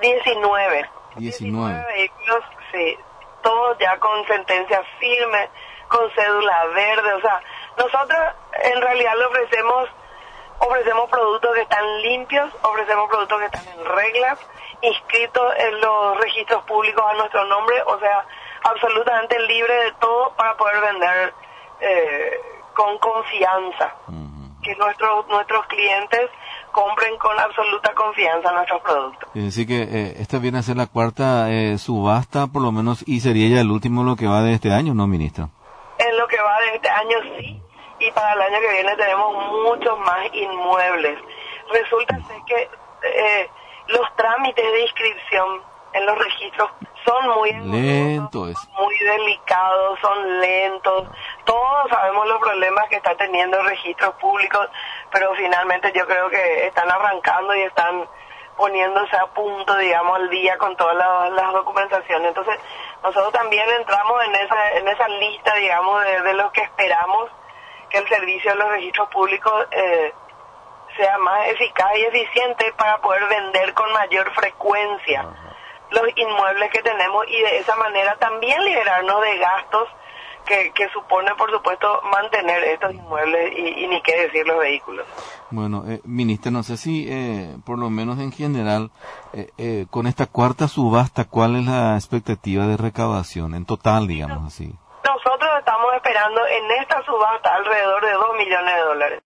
19. 19 vehículos, sí, todos ya con sentencia firme, con cédula verde. O sea, nosotros en realidad le ofrecemos productos que están limpios, ofrecemos productos que están en reglas, inscritos en los registros públicos a nuestro nombre, o sea, absolutamente libre de todo para poder vender con confianza. Que nuestros clientes compren con absoluta confianza nuestros productos. Es decir que esta viene a ser la cuarta subasta, por lo menos, y sería ya el último lo que va de este año, ¿no, ministra? En lo que va de este año sí, y para el año que viene tenemos muchos más inmuebles. Resulta ser que los trámites de inscripción en los registros son muy lentos, muy delicados, son lentos. Todos sabemos los problemas que está teniendo registros públicos, pero finalmente yo creo que están arrancando y están poniéndose a punto, digamos, al día con todas las documentaciones. Entonces, nosotros también entramos en esa lista, digamos, de lo que esperamos que el servicio de los registros públicos sea más eficaz y eficiente para poder vender con mayor frecuencia los inmuebles que tenemos y de esa manera también liberarnos de gastos que supone, por supuesto, mantener estos inmuebles y ni qué decir los vehículos. Bueno, ministra, no sé si, por lo menos en general, con esta cuarta subasta, ¿cuál es la expectativa de recaudación en total, digamos así? Nosotros estamos esperando en esta subasta alrededor de $2 millones.